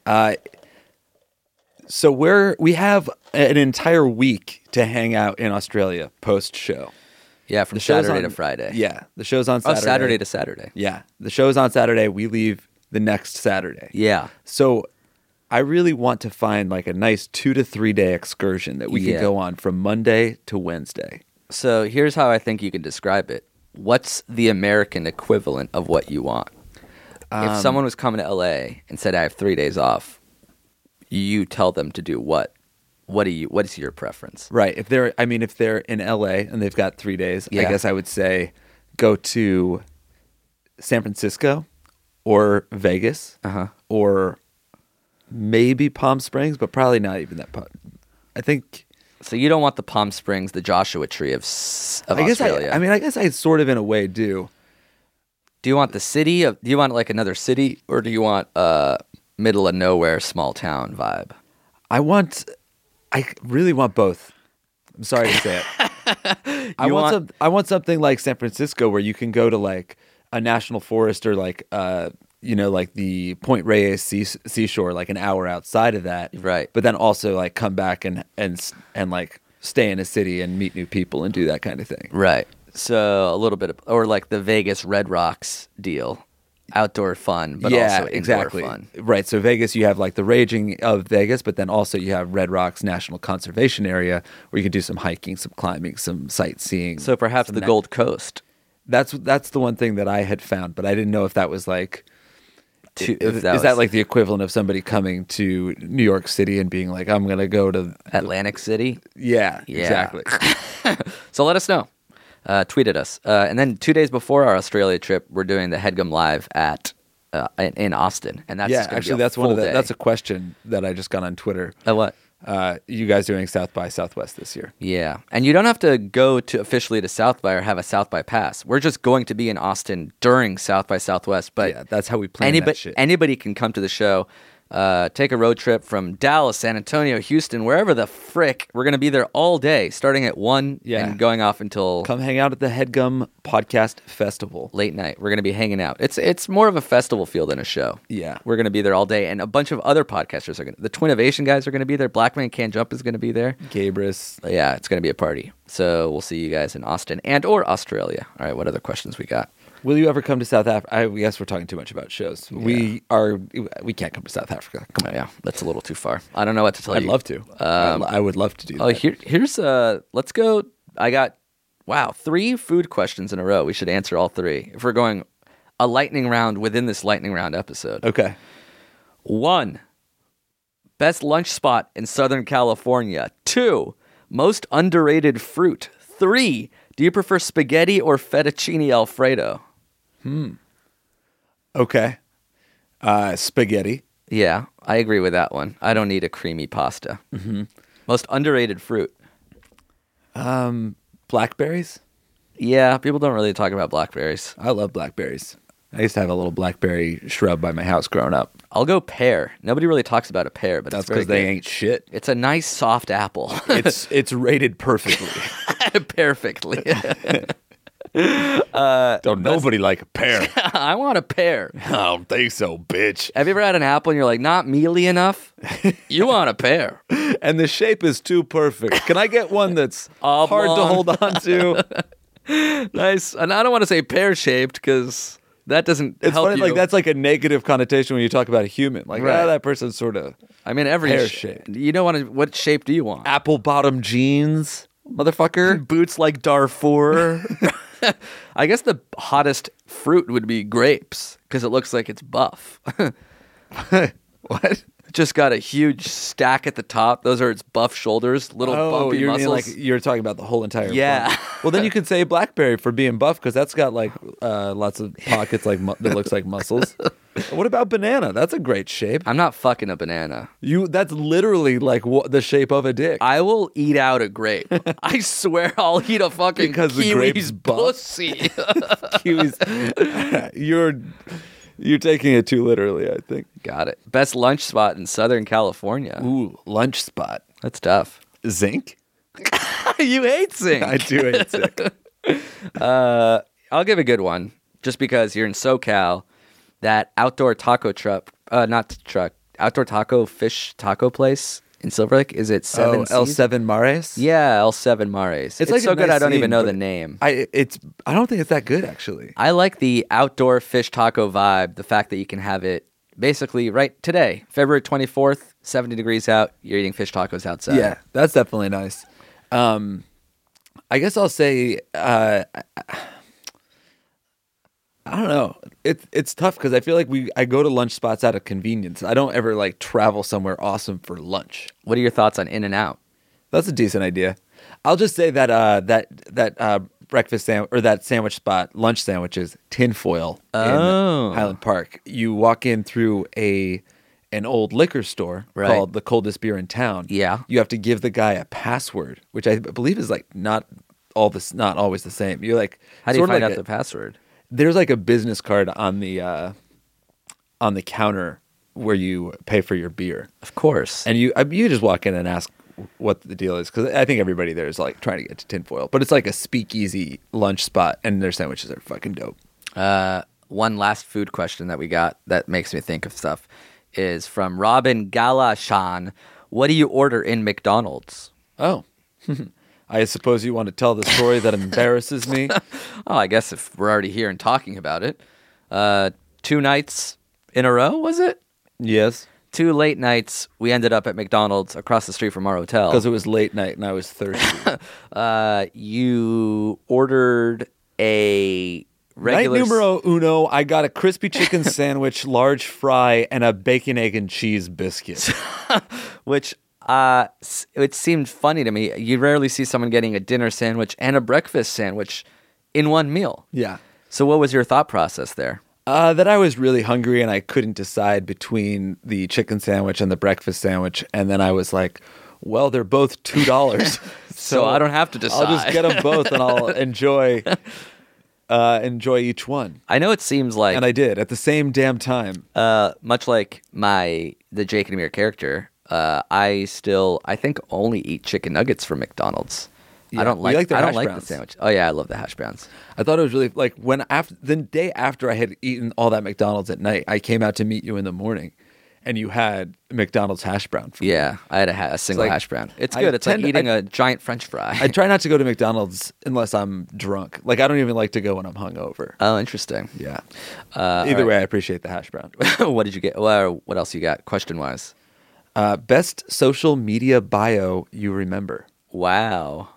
S6: So we have an entire week to hang out in Australia post-show.
S7: Yeah, from
S6: The show's
S7: Saturday
S6: on-
S7: to Friday.
S6: Yeah, the show's on
S7: Oh,
S6: Saturday.
S7: Saturday to Saturday.
S6: Yeah, the show's on Saturday. We leave the next Saturday.
S7: Yeah.
S6: So I really want to find like a nice 2 to 3 day excursion that we
S7: Yeah.
S6: can go on from Monday to Wednesday.
S7: So here's how I think you can describe it. What's the American equivalent of what you want? If someone was coming to LA and said, I have 3 days off, you tell them to do what? What is your preference?
S6: Right. If they're in LA and they've got 3 days, I
S7: Yeah.
S6: guess I would say go to San Francisco or Vegas or maybe Palm Springs, but probably not even that. I think.
S7: So you don't want the Palm Springs, the Joshua Tree of
S6: I guess
S7: Australia.
S6: I guess I sort of in a way do.
S7: Do you want the city? Do you want like another city, or do you want middle of nowhere, small town vibe?
S6: I really want both. I'm sorry to say it. I want something like San Francisco where you can go to like a national forest or like like the Point Reyes seashore, like an hour outside of that.
S7: Right.
S6: But then also like come back and like stay in a city and meet new people and do that kind of thing.
S7: Right. So a little bit of, or like the Vegas Red Rocks deal. Outdoor fun, but also indoor fun.
S6: Right. So Vegas, you have like the raging of Vegas, but then also you have Red Rocks National Conservation Area where you can do some hiking, some climbing, some sightseeing.
S7: So perhaps the Gold Coast.
S6: That's the one thing that I had found, but I didn't know if that was like Is that like the equivalent of somebody coming to New York City and being like, I'm going to go to
S7: Atlantic City?
S6: Yeah, exactly.
S7: So let us know. Tweet at us. And then 2 days before our Australia trip, we're doing the Headgum Live at in Austin. And that's just gonna be a full day.
S6: That's a question that I just got on Twitter.
S7: What?
S6: You guys doing South by Southwest this year?
S7: Yeah. And you don't have to go to officially to South by or have a South by pass. We're just going to be in Austin during South by Southwest. But
S6: yeah, that's how we plan that shit.
S7: Anybody can come to the show. Take a road trip from Dallas, San Antonio, Houston, wherever the frick. We're going to be there all day, starting at 1 and going off until...
S6: Come hang out at the Headgum Podcast Festival.
S7: Late night. We're going to be hanging out. It's more of a festival feel than a show.
S6: Yeah.
S7: We're going to be there all day, and a bunch of other podcasters are going to... The Twinnovation guys are going to be there. Black Man Can't Jump is going to be there.
S6: Gabrus.
S7: Yeah, it's going to be a party. So we'll see you guys in Austin and or Australia. All right, what other questions we got?
S6: Will you ever come to South Africa? I guess we're talking too much about shows. Yeah. We can't come to South Africa. Come on.
S7: Yeah, that's a little too far. I don't know what to tell you.
S6: I'd love to. I would love to do that.
S7: Oh, here's let's go. I got 3 food questions in a row. We should answer all 3 if we're going a lightning round within this lightning round episode.
S6: Okay.
S7: 1, best lunch spot in Southern California. 2, most underrated fruit. 3, do you prefer spaghetti or fettuccine Alfredo?
S6: Okay. Spaghetti.
S7: Yeah, I agree with that one. I don't need a creamy pasta.
S6: Mm-hmm.
S7: Most underrated fruit.
S6: Blackberries.
S7: Yeah, people don't really talk about blackberries.
S6: I love blackberries. I used to have a little blackberry shrub by my house growing up.
S7: I'll go pear. Nobody really talks about a pear, but
S6: that's
S7: because
S6: they ain't shit.
S7: It's a nice soft apple.
S6: It's rated perfectly.
S7: Perfectly.
S6: Don't nobody like a pear.
S7: I want a pear.
S6: I don't think so, bitch.
S7: Have you ever had an apple and you're like, not mealy enough? You want a pear.
S6: And the shape is too perfect. Can I get one that's hard to hold on to?
S7: Nice. And I don't want to say pear-shaped because that doesn't help
S6: funny,
S7: you.
S6: like that's like a negative connotation when you talk about a human. Like,
S7: right.
S6: That person's sort of
S7: I mean, every
S6: pear-shaped.
S7: You don't want to, what shape do you want?
S6: Apple bottom jeans, motherfucker.
S7: Boots like Darfur. I guess the hottest fruit would be grapes because it looks like it's buff.
S6: What?
S7: Just got a huge stack at the top. Those are its buff shoulders, little bumpy muscles.
S6: You're talking about the whole entire
S7: Yeah.
S6: plant. Well, then you could say blackberry for being buff because that's got like lots of pockets like that looks like muscles. What about banana? That's a great shape.
S7: I'm not fucking a banana.
S6: That's literally like the shape of a dick.
S7: I will eat out a grape. I swear I'll eat a fucking
S6: because the
S7: kiwi's
S6: grape's buff.
S7: pussy.
S6: Kiwis. You're taking it too literally, I think.
S7: Got it. Best lunch spot in Southern California.
S6: Ooh, lunch spot.
S7: That's tough.
S6: Zinc?
S7: You hate Zinc.
S6: I do hate Zinc.
S7: I'll give a good one. Just because you're in SoCal, that outdoor taco truck, outdoor taco fish taco place in Silver Lake. Is it Seven
S6: El Seven Mares?
S7: Yeah, El Seven Mares. It's like so good I don't even know the name.
S6: I don't think it's that good, actually.
S7: I like the outdoor fish taco vibe, the fact that you can have it basically right today, February 24th, 70 degrees out, you're eating fish tacos outside.
S6: Yeah, that's definitely nice. I guess I'll say, I don't know. It's tough because I feel like I go to lunch spots out of convenience. I don't ever like travel somewhere awesome for lunch.
S7: What are your thoughts on In-N-Out?
S6: That's a decent idea. I'll just say that that breakfast sandwich or that sandwich spot, lunch sandwiches, Tinfoil in Highland Park. You walk in through an old liquor store called the Coldest Beer in Town.
S7: Yeah.
S6: You have to give the guy a password, which I believe is like not always the same. You're like,
S7: how do you find out the password?
S6: There's like a business card on the counter where you pay for your beer.
S7: Of course.
S6: And you just walk in and ask what the deal is, because I think everybody there is like trying to get to Tinfoil, but it's like a speakeasy lunch spot, and their sandwiches are fucking dope.
S7: One last food question that we got that makes me think of stuff is from Robin Galashan. What do you order in McDonald's?
S6: Oh, I suppose you want to tell the story that embarrasses me.
S7: Oh, I guess if we're already here and talking about it. 2 nights in a row, was it?
S6: Yes.
S7: 2 late nights, we ended up at McDonald's across the street from our hotel.
S6: Because it was late night and I was thirsty.
S7: You ordered a regular.
S6: Night numero uno, I got a crispy chicken sandwich, large fry, and a bacon, egg, and cheese biscuit.
S7: Which it seemed funny to me. You rarely see someone getting a dinner sandwich and a breakfast sandwich in one meal.
S6: Yeah.
S7: So what was your thought process there?
S6: That I was really hungry and I couldn't decide between the chicken sandwich and the breakfast sandwich. And then I was like, well, they're both $2.
S7: So I don't have to decide.
S6: I'll just get them both and I'll enjoy each one.
S7: I know it seems like...
S6: And I did at the same damn time.
S7: Much like the Jake and Amir character, I think only eat chicken nuggets from McDonald's.
S6: Yeah,
S7: I don't like
S6: their hash
S7: the
S6: browns.
S7: sandwich. Oh yeah, I love the hash browns.
S6: I thought it was really like the day after I had eaten all that McDonald's at night, I came out to meet you in the morning, and you had McDonald's hash brown. For me.
S7: Yeah, I had a single
S6: like,
S7: hash brown. It's good. It's like eating a giant French fry.
S6: I try not to go to McDonald's unless I'm drunk. Like I don't even like to go when I'm hungover.
S7: Oh, interesting.
S6: Yeah. Either way, I appreciate the hash brown.
S7: What did you get? Well, what else you got? Question wise.
S6: Best social media bio you remember?
S7: Wow.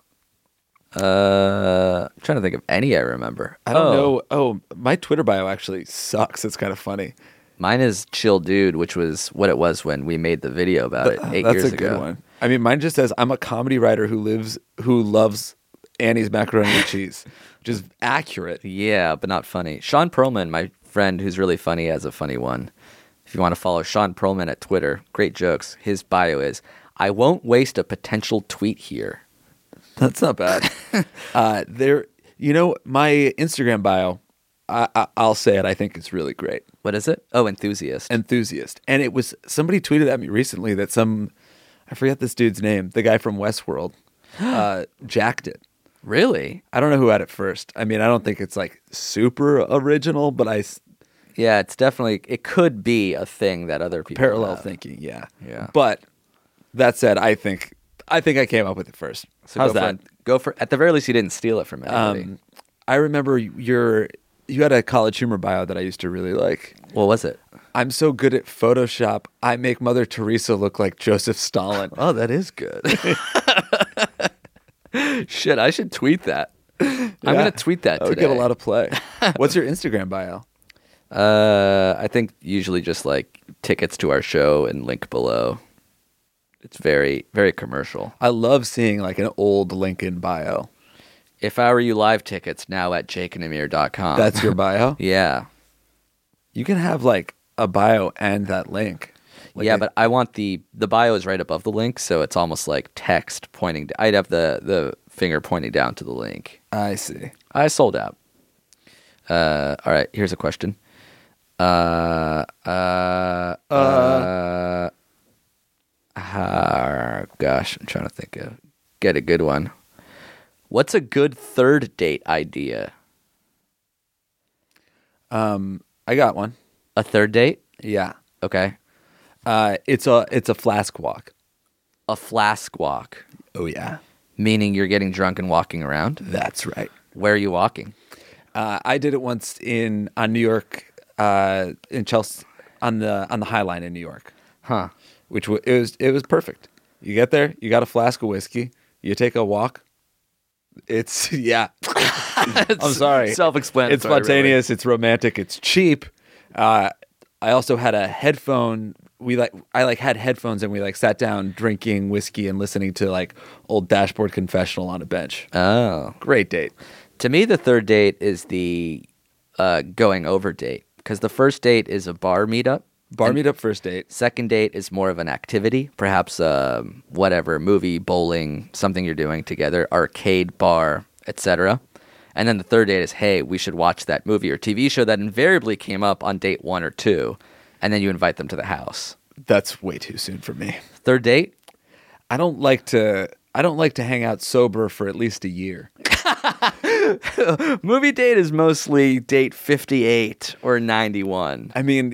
S7: I'm trying to think of any I remember.
S6: I don't know. Oh, my Twitter bio actually sucks. It's kind of funny.
S7: Mine is Chill Dude, which was what it was when we made the video about it 8
S6: That's
S7: years
S6: a
S7: ago.
S6: good one. I mean, mine just says I'm a comedy writer who loves Annie's macaroni and cheese, which is accurate.
S7: Yeah, but not funny. Sean Perlman, my friend who's really funny, has a funny one. If you want to follow Sean Perlman at Twitter, great jokes. His bio is, I won't waste a potential tweet here.
S6: That's not bad. My Instagram bio, I'll say it, I think it's really great.
S7: What is it? Oh, Enthusiast.
S6: Enthusiast. And it was, somebody tweeted at me recently that I forget this dude's name, the guy from Westworld, jacked it.
S7: Really?
S6: I don't know who had it first. I mean, I don't think it's like super original, but
S7: yeah, it's definitely, it could be a thing that other people
S6: parallel
S7: have.
S6: thinking, yeah.
S7: Yeah.
S6: But that said, I think I came up with it first.
S7: So
S6: how's that?
S7: Go for at the very least, you didn't steal it from anybody.
S6: I remember you had a College Humor bio that I used to really like.
S7: What was it?
S6: I'm so good at Photoshop, I make Mother Teresa look like Joseph Stalin.
S7: Oh, that is good. Shit, I should tweet that. I'm going to tweet that today.
S6: Would get a lot of play. What's your Instagram bio?
S7: I think usually just like tickets to our show and link below. It's very, very commercial.
S6: I love seeing like an old Lincoln bio.
S7: If I Were You live tickets now at jakeandamir.com.
S6: That's your bio?
S7: Yeah.
S6: You can have like a bio and that link. Like
S7: yeah, but I want the bio is right above the link, so it's almost like text pointing. I'd have the finger pointing down to the link.
S6: I see.
S7: I sold out. All right, here's a question. Gosh, I'm trying to think of get a good one. What's a good third date idea?
S6: I got one.
S7: A third date?
S6: Yeah.
S7: Okay.
S6: It's a flask walk.
S7: A flask walk.
S6: Oh yeah.
S7: Meaning you're getting drunk and walking around?
S6: That's right.
S7: Where are you walking?
S6: I did it once on New York, in Chelsea, on the High Line in New York.
S7: Huh.
S6: It was perfect. You get there, you got a flask of whiskey, you take a walk. It's yeah. I'm sorry.
S7: Self-explanatory.
S6: It's spontaneous. Really. It's romantic. It's cheap. I also had a headphone. I had headphones and we sat down drinking whiskey and listening to like old Dashboard Confessional on a bench.
S7: Oh,
S6: great date.
S7: To me, the third date is the going over date because the first date is a bar meetup.
S6: Meetup first date.
S7: Second date is more of an activity, perhaps whatever, movie, bowling, something you're doing together, arcade, bar, etc. And then the third date is, hey, we should watch that movie or TV show that invariably came up on date 1 or 2, and then you invite them to the house.
S6: That's way too soon for me.
S7: Third date?
S6: I don't like to hang out sober for at least a year.
S7: Movie date is mostly date 58 or 91.
S6: I mean,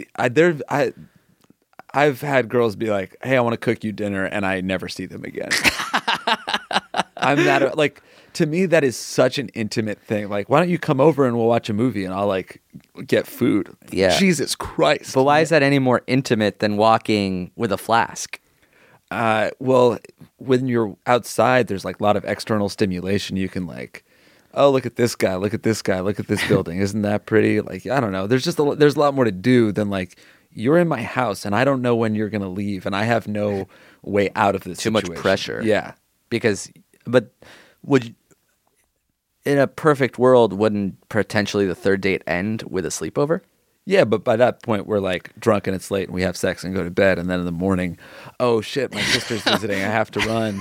S6: I've had girls be like, "Hey, I want to cook you dinner," and I never see them again. I'm not to me that is such an intimate thing. Like, why don't you come over and we'll watch a movie and I'll get food?
S7: Yeah,
S6: Jesus Christ.
S7: But why is that any more intimate than walking with a flask?
S6: Well, when you're outside, there's a lot of external stimulation. You can oh, look at this guy, look at this guy, look at this building. Isn't that pretty? Like, I don't know. There's a lot more to do than like, you're in my house and I don't know when you're going to leave and I have no way out of this
S7: Too
S6: situation.
S7: much pressure.
S6: Yeah.
S7: But in a perfect world, wouldn't potentially the third date end with a sleepover?
S6: Yeah, but by that point, we're like drunk and it's late and we have sex and go to bed. And then in the morning, oh shit, my sister's visiting. I have to run.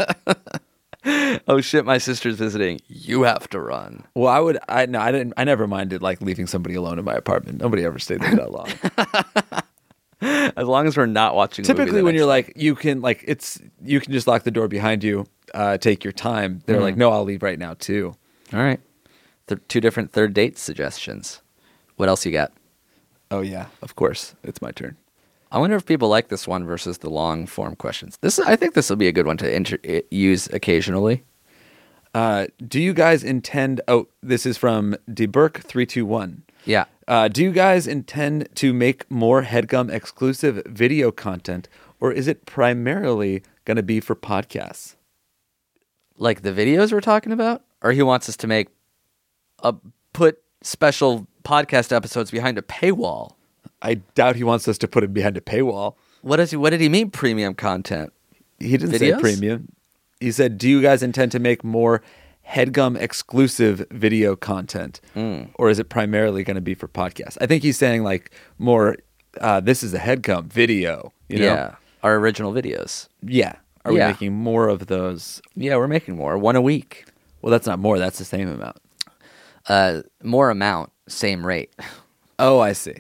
S7: Oh shit, my sister's visiting. You have to run.
S6: Well, I never minded like leaving somebody alone in my apartment. Nobody ever stayed there that long.
S7: As long as we're not watching a movie
S6: Typically
S7: the
S6: when
S7: next
S6: you're
S7: night.
S6: like, you can just lock the door behind you, take your time. They're like, no, I'll leave right now too.
S7: All right. Two different third date suggestions. What else you got?
S6: Oh yeah, of course. It's my turn.
S7: I wonder if people like this one versus the long form questions. I think this will be a good one to use occasionally.
S6: Do you guys intend? Oh, this is from DeBurk321.
S7: Yeah.
S6: Do you guys intend to make more HeadGum exclusive video content, or is it primarily going to be for podcasts?
S7: Like the videos we're talking about? Or he wants us to put special podcast episodes behind a paywall?
S6: I doubt he wants us to put it behind a paywall.
S7: What did he mean premium content?
S6: He didn't
S7: Videos?
S6: say premium. He said, do you guys intend to make more HeadGum exclusive video content, or is it primarily going to be for podcasts? I think he's saying like more, this is a HeadGum video, you know?
S7: Yeah. Our original videos.
S6: Yeah. Are we
S7: Yeah.
S6: making more of those?
S7: Yeah, we're making more. One a week.
S6: Well, that's not more. That's the same amount.
S7: More amount, same rate.
S6: Oh, I see.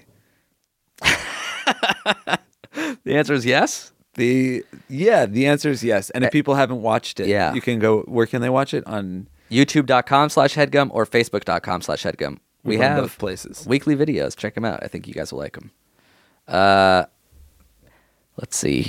S7: The answer is yes?
S6: The answer is yes. And if people haven't watched it,
S7: Yeah.
S6: you can go, where can they watch it? On
S7: YouTube.com/headgum or Facebook.com/headgum. We
S6: one of
S7: have
S6: those places.
S7: weekly videos. Check them out. I think you guys will like them. Let's see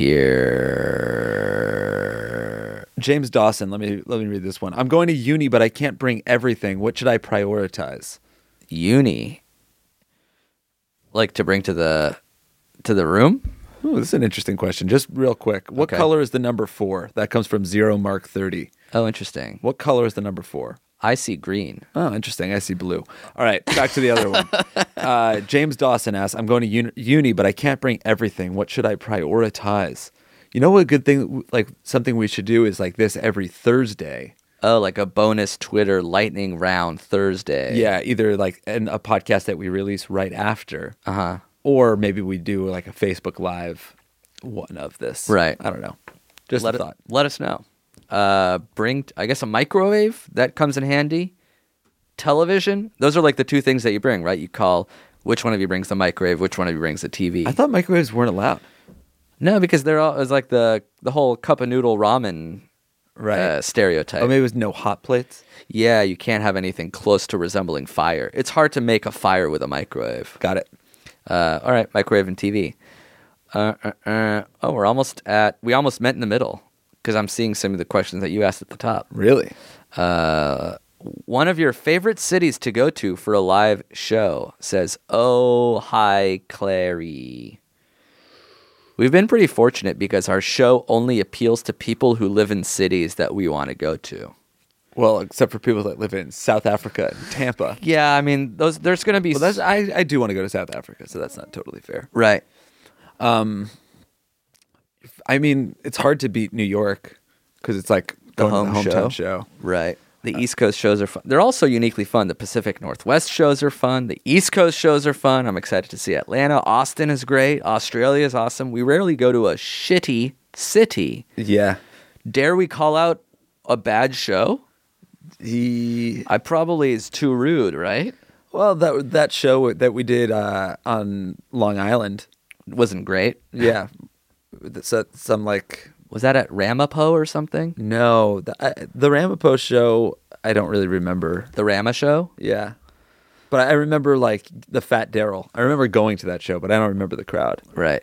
S7: here.
S6: James Dawson, let me read this one. I'm going to uni, but I can't bring everything. What should I prioritize?
S7: Uni. Like to bring to the room?
S6: Ooh, this is an interesting question. Just real quick. What
S7: Okay.
S6: color is the number 4? That comes from Zero Mark 30.
S7: Oh, interesting.
S6: What color is the number 4?
S7: I see green.
S6: Oh, interesting. I see blue. All right, back to the other one. James Dawson asks, I'm going to uni, but I can't bring everything. What should I prioritize? You know what a good thing, like something we should do is like this every Thursday.
S7: Oh, like a bonus Twitter lightning round Thursday.
S6: Yeah, either like a podcast that we release right after.
S7: Uh-huh.
S6: Or maybe we do like a Facebook Live one of this.
S7: Right.
S6: I don't know. Just a thought.
S7: Let us know. Bring, I guess, a microwave. That comes in handy. Television. Those are like the two things that you bring, right? You call which one of you brings the microwave, which one of you brings the TV.
S6: I thought microwaves weren't allowed.
S7: No, because they're all, it's like the whole cup of noodle ramen stereotype.
S6: Oh, maybe it was no hot plates?
S7: Yeah, you can't have anything close to resembling fire. It's hard to make a fire with a microwave.
S6: Got it.
S7: All right, microwave and TV. Oh, we almost met in the middle because I'm seeing some of the questions that you asked at the top.
S6: Really?
S7: One of your favorite cities to go to for a live show, says, oh, hi, Clary. We've been pretty fortunate because our show only appeals to people who live in cities that we want to go to.
S6: Well, except for people that live in South Africa and Tampa.
S7: Yeah, I mean, there's going to be...
S6: Well, I do want to go to South Africa, so that's not totally fair.
S7: Right.
S6: I mean, it's hard to beat New York because it's like
S7: The
S6: going to the
S7: home
S6: hometown show.
S7: Right. The East Coast shows are fun. They're also uniquely fun. The Pacific Northwest shows are fun. The East Coast shows are fun. I'm excited to see Atlanta. Austin is great. Australia is awesome. We rarely go to a shitty city.
S6: Yeah.
S7: Dare we call out a bad show? I probably is too rude, right?
S6: Well, that show that we did on Long Island
S7: wasn't great.
S6: Yeah. Some like...
S7: Was that at Ramapo or something?
S6: No. The Ramapo show, I don't really remember.
S7: The Rama show?
S6: Yeah. But I remember like the Fat Daryl. I remember going to that show, but I don't remember the crowd.
S7: Right.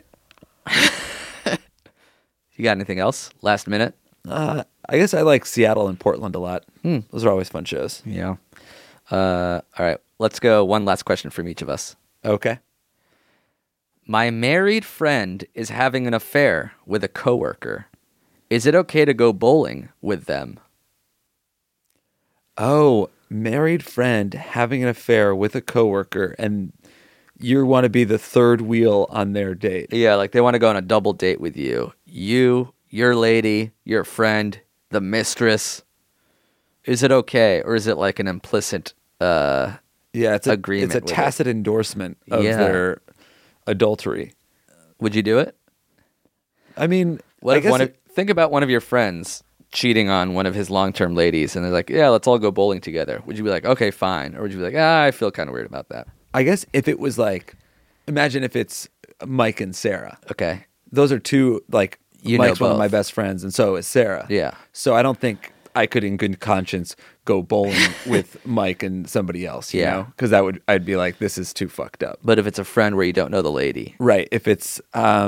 S7: You got anything else? Last minute?
S6: I guess I like Seattle and Portland a lot. Those are always fun shows.
S7: Yeah. All right. Let's go. One last question from each of us.
S6: Okay.
S7: My married friend is having an affair with a coworker. Is it okay to go bowling with them?
S6: Oh, married friend having an affair with a coworker, and you want to be the third wheel on their date.
S7: Yeah, like they want to go on a double date with you. You, your lady, your friend, the mistress. Is it okay, or is it like an implicit agreement?
S6: It's a tacit endorsement of
S7: Yeah.
S6: their adultery.
S7: Would you do it?
S6: I mean,
S7: What
S6: I
S7: if
S6: guess
S7: think about one of your friends cheating on one of his long-term ladies, and they're like, "Yeah, let's all go bowling together." Would you be like, "Okay, fine," or would you be like, "I feel kind of weird about that"?
S6: I guess if it was like, imagine if it's Mike and Sarah.
S7: Okay,
S6: Those are two, like,
S7: You know
S6: Mike's one of
S7: both.
S6: my best friends, and so is Sarah.
S7: Yeah.
S6: So I don't think I could, in good conscience, go bowling with Mike and somebody else. You
S7: Yeah.
S6: know, because I'd be like, this is too fucked up.
S7: but if it's a friend where you don't know the lady,
S6: Right. If it's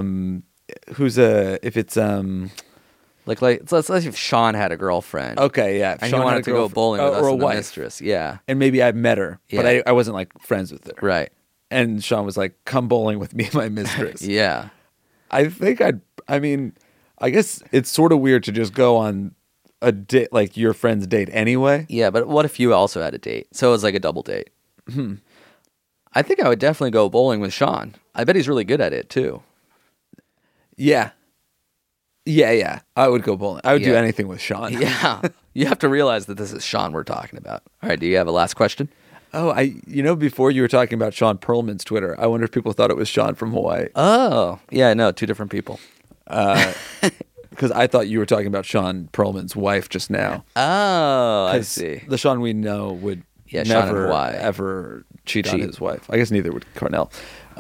S7: like let's say if Sean had a girlfriend,
S6: okay, yeah, if
S7: and
S6: Sean
S7: he
S6: had
S7: wanted
S6: a
S7: to go
S6: girlfriend-
S7: bowling with us
S6: or a
S7: and the
S6: wife,
S7: mistress, yeah,
S6: and maybe I met her, but
S7: Yeah.
S6: I wasn't like friends with her.
S7: right,
S6: And Sean was like, "Come bowling with me and my mistress."
S7: yeah.
S6: I think I guess it's sort of weird to just go on a date, like your friend's date anyway.
S7: Yeah, but what if you also had a date? So it was like a double date. I think I would definitely go bowling with Sean. I bet he's really good at it too.
S6: Yeah. Yeah. I would go bowling. I would do
S7: Yeah.
S6: anything with Sean.
S7: Yeah. You have to realize that this is Sean we're talking about. All right, do you have a last question?
S6: Oh, before you were talking about Sean Perlman's Twitter, I wonder if people thought it was Sean from Hawaii.
S7: Oh, yeah, no, two different people.
S6: Because I thought you were talking about Sean Perlman's wife just now.
S7: Oh, I
S6: 'Cause
S7: see.
S6: The Sean we know would
S7: Yeah, Sean in
S6: never,
S7: Hawaii.
S6: ever cheat on
S7: Cheat.
S6: his wife. I guess neither would Cornell.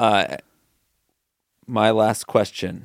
S6: My last question.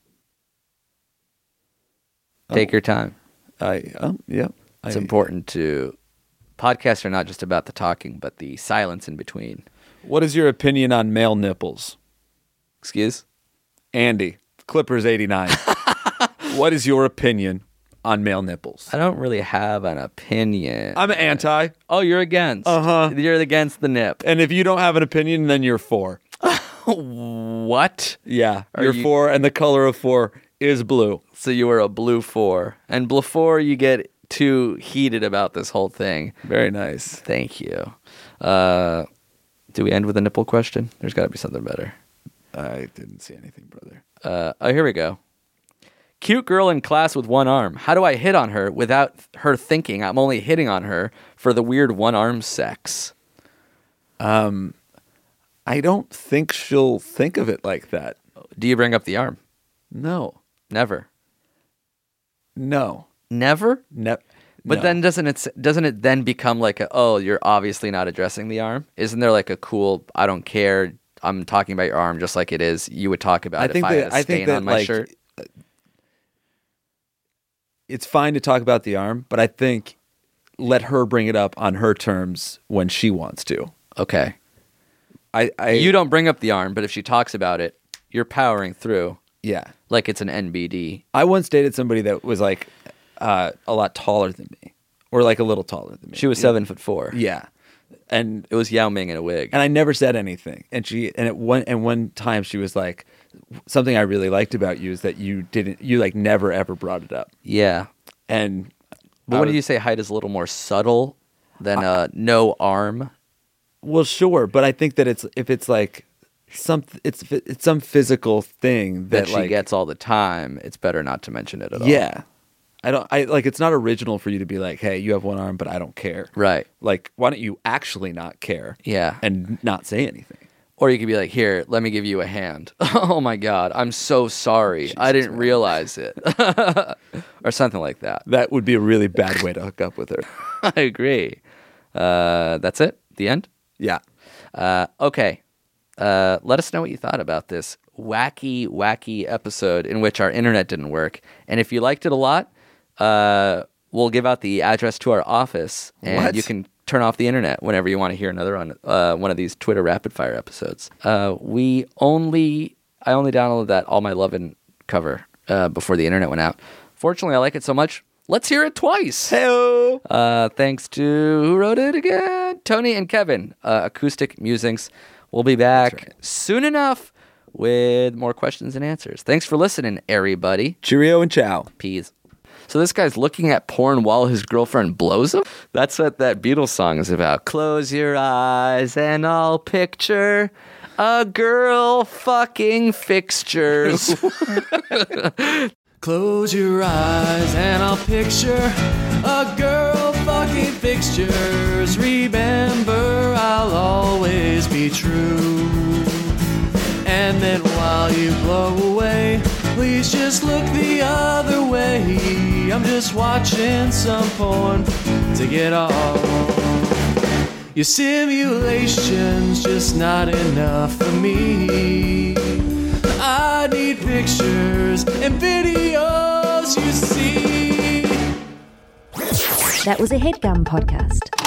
S7: Take your time.
S6: Yeah.
S7: It's important to... Podcasts are not just about the talking, but the silence in between.
S6: What is your opinion on male nipples?
S7: Excuse?
S6: Andy, Clippers 89. What is your opinion on male nipples?
S7: I don't really have an opinion.
S6: I'm anti.
S7: Oh, you're against.
S6: Uh-huh.
S7: You're against the nip.
S6: And if you don't have an opinion, then you're for.
S7: What?
S6: Yeah,
S7: Are
S6: you're
S7: you-
S6: for, and the color of for is blue.
S7: So you were a blue 4. And before you get too heated about this whole thing,
S6: Very nice.
S7: thank you. Do we end with a nipple question? There's got to be something better.
S6: I didn't see anything, brother.
S7: Oh, here we go. Cute girl in class with one arm. How do I hit on her without her thinking I'm only hitting on her for the weird one-arm sex?
S6: I don't think she'll think of it like that.
S7: Do you bring up the arm?
S6: No.
S7: Never.
S6: No.
S7: Never?
S6: But
S7: But then doesn't it then become like you're obviously not addressing the arm? Isn't there like a cool, I don't care, I'm talking about your arm just like it is, you would talk about if I had a stain on my shirt?
S6: It's fine to talk about the arm, but I think let her bring it up on her terms when she wants to.
S7: Okay.
S6: I
S7: You don't bring up the arm, but if she talks about it, you're powering through
S6: yeah.
S7: like it's an NBD.
S6: I once dated somebody that was like a lot taller than me, or like a little taller than me.
S7: She was 7'4".
S6: Yeah, and
S7: It was Yao Ming in a wig.
S6: I never said anything. One time she was like, something I really liked about you is that you like never ever brought it up.
S7: Yeah.
S6: And
S7: But when you say height is a little more subtle than no arm?
S6: well, sure, but I think that it's like some physical thing
S7: That
S6: that
S7: she
S6: like
S7: gets all the time, it's better not to mention it at all.
S6: yeah. I like it's not original for you to be like, hey, you have one arm, but I don't care.
S7: Right.
S6: Like, why don't you actually not care?
S7: Yeah.
S6: And not say anything.
S7: Or you could be like, here, let me give you a hand. Oh my God, I'm so sorry. I didn't realize it. Or something like that.
S6: That would be a really bad way to hook up with her.
S7: I agree. That's it? The end?
S6: Yeah.
S7: Okay. Let us know what you thought about this wacky episode in which our internet didn't work. And if you liked it a lot, we'll give out the address to our office, and
S6: What?
S7: you can turn off the internet whenever you want to hear another one of these Twitter rapid fire episodes. I only downloaded that All My Lovin' cover before the internet went out. Fortunately, I like it so much. Let's hear it twice.
S6: Hey-o.
S7: Thanks to who wrote it again? Tony and Kevin. Acoustic Musings. We'll be back soon enough with more questions and answers. Thanks for listening, everybody.
S6: Cheerio and ciao.
S7: Peace. So this guy's looking at porn while his girlfriend blows him? That's what that Beatles song is about. Close your eyes and I'll picture a girl fucking fixtures.
S5: Close your eyes and I'll picture a girl fucking fixtures. Remember, I'll always be true. And then while you blow away, please just look the other way. I'm just watching some porn to get off. Your simulation's just not enough for me. I need pictures and videos, you see.
S1: That was a HeadGum podcast.